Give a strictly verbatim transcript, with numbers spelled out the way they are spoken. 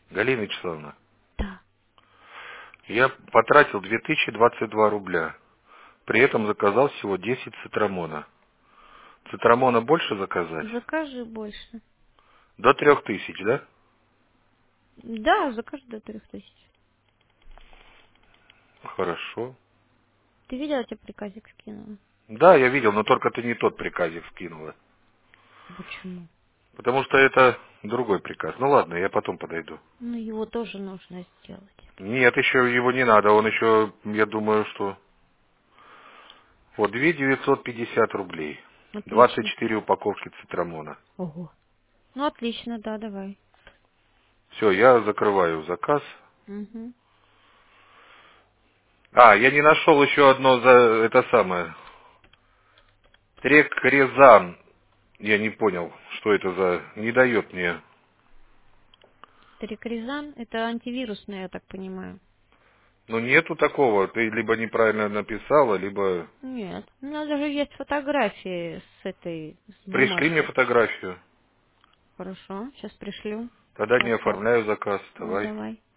Галина Вячеславовна, Да. я потратил две тысячи двадцать два рубля. При этом заказал всего десять цитрамона. Цитрамона больше заказать? Закажи больше. До трех тысяч, да? Да, закажи до трех тысяч. Хорошо. Ты видела, я тебе приказик скинула? Да, я видел, но только ты не тот приказик скинула. Почему? Потому что это другой приказ. Ну ладно, я потом подойду. Ну, его тоже нужно сделать. Нет, еще его не надо. Он еще, я думаю, что... Вот, две тысячи девятьсот пятьдесят рублей. двадцать Отлично. четыре упаковки цитрамона. Ого. Ну, отлично, да, давай. Все, я закрываю заказ. Угу. А, я не нашел еще одно за это самое. Трекрезан. Я не понял, что это за... Не дает мне. Трикризан — это антивирусный, я так понимаю. Ну, нету такого. Ты либо неправильно написала, либо... Нет. У меня даже есть фотографии с этой, с Пришли мне бумажкой. фотографию. Хорошо, сейчас пришлю. Тогда не WhatsApp. оформляю заказ. Ну, Давай. давай.